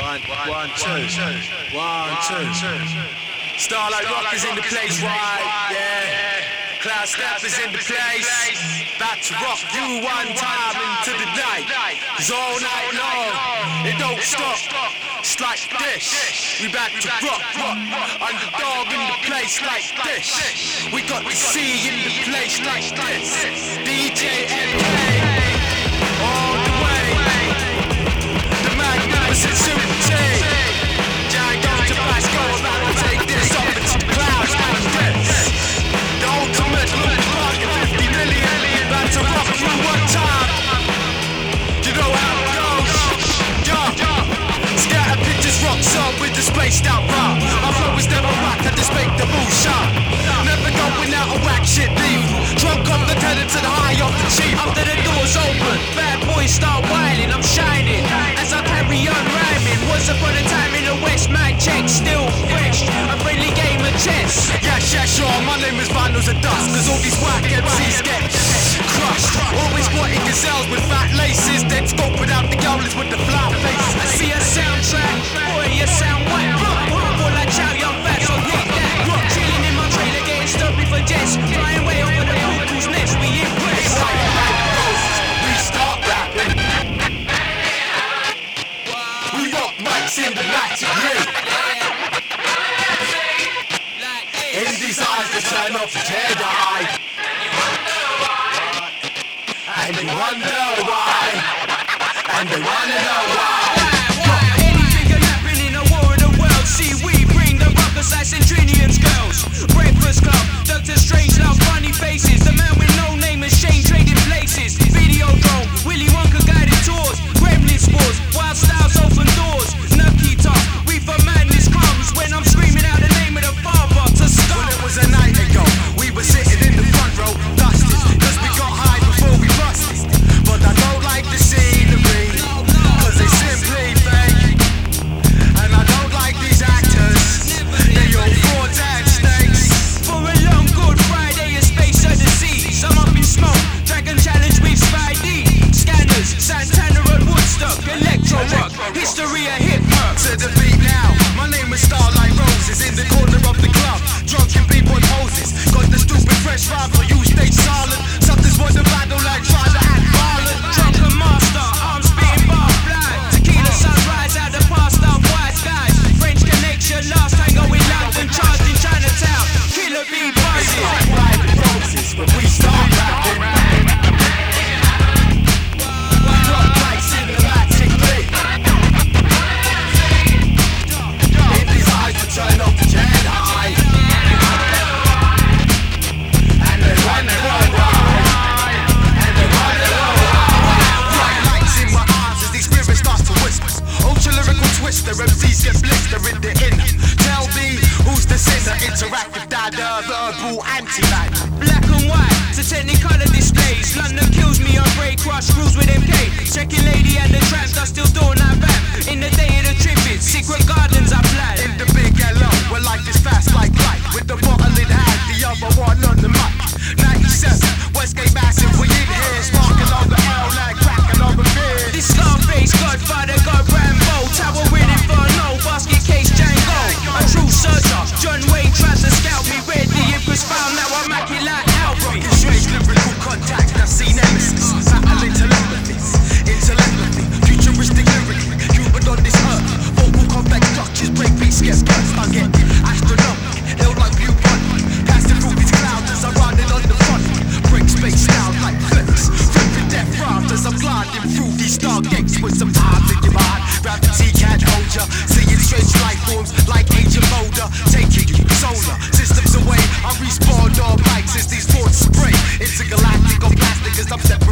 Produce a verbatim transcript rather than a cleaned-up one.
One, one, two, one, two. Starlight Rock is in the place, right? Yeah. Cloud Snap is in the place. About to rock you one time into the night. Cause all night long, it don't stop. It's like this. We back to rock, rock. Underdog in the place like this. We got the C in the place like this. D J M K all the way. The magnificent Super T. Django Tabasco about to take this up into the clouds like this. The ultimate look fucking fifty million. About to rock you one time. You know how it goes. Yo, scatter pictures rock song with the spaced out rock. My flow is never rock, I just make the move sharp. Never going out a whack shit leave. Drunk up the tenor to the high off the chief. After the doors open, bad boys start whining. I'm shining as I carry on rhyming. Once upon a time in the West, mad check, still fresh. A friendly game of chess. Yes, yes, sure, my name is Vinyls of Dust. Cause all these whack M Cs get crushed. Always wanting gazelles with fat laces. Then scope without the goalies with the flat faces. I see a soundtrack, boy, you sound whack. More like Chow Young Fat, so hit that. Chilling in my trailer, getting stumpy for jets. Flying way over the cuckoo's nest, we impress. We start rapping. We rock mics in the night. In these eyes, they turn off the Jedi. And they wonder why. And they wanna know why. Anything can happen in a war of the world. See, we bring the rock assassin Trinium's girls. Breakfast Club, Doctor Strangelove, funny faces. The man with no name and Shane trading places. Video drone, Willy Wonka guided tours. Gremlin spores, wild styles open doors. Nucky top, we for madness comes. When I'm screaming out the name of the father to stop. Well, it was a night ago, we were sitting in the front row, dusted. Cause we got high before we busted. But I don't like the scenery, cause they simply fake. And I don't like these actors, they all frauds and snakes. For a long good Friday, a space under seas. I'm up in smoke, Dragon Challenge with Spidey. Scanners, Santana and Woodstock, Electro Rock, history of hip hop. To the beat now, my name is Starlight Roses. In the corner of the club, drunken people in poses. Got the stupid fresh rhyme for you, stay silent. Something's for the battle like trying to act violent. Drunken master, I'm spitting bar fly. Tequila sunrise out the past of white skies. French connection, last tango in London, charged in Chinatown. Killer bee buzzing. Starlight Roses, when we start rapping. Rock lights in the magic league. In these eyes, we turn off the Jedi. And they wanna know why. And they wanna know why. Bright lights in my eyes as these spirits start to whisper. Ultra lyrical twister, M Cs get blister in the inner. Tell me who's the sinner. Interactive data, verbal anti-man. Black and white, to technicolor displays. London kills me on break, crush rules with M K. Checking lady and the tramps, I still doing that rap. In the day of the tribute, secret gardens I plan. In the big L O, where life is fast like light. With the bottle in hand, the other one on the mic. ninety-seven, Westgate Massive, we in here. Sparking on the L like cracking on the beer. This Scarface, Godfather, got Rambo. Tower winning for no basket case Django. A true searcher, John Wayne tries to scout me. Read the Empress found, now I'm acting like Albert. Strange lyrical contact, I've seen nemesis. Battling telepathies, in telepathy. Futuristic lyrically, human on this earth. Vocal complex structures, break beats, get burst. I get astronomical, ill like blue one. Passing through these clouds as I'm riding on the front. Break space down like flips. Flipping death rounds as I'm gliding through these stargates with some time in your mind. Gravity can't hold ya. Seeing strange life forms like Agent Mulder. Taking you solar systems away. I respawn all mics as these thoughts spray. Intergalactic or plastic as I'm stepping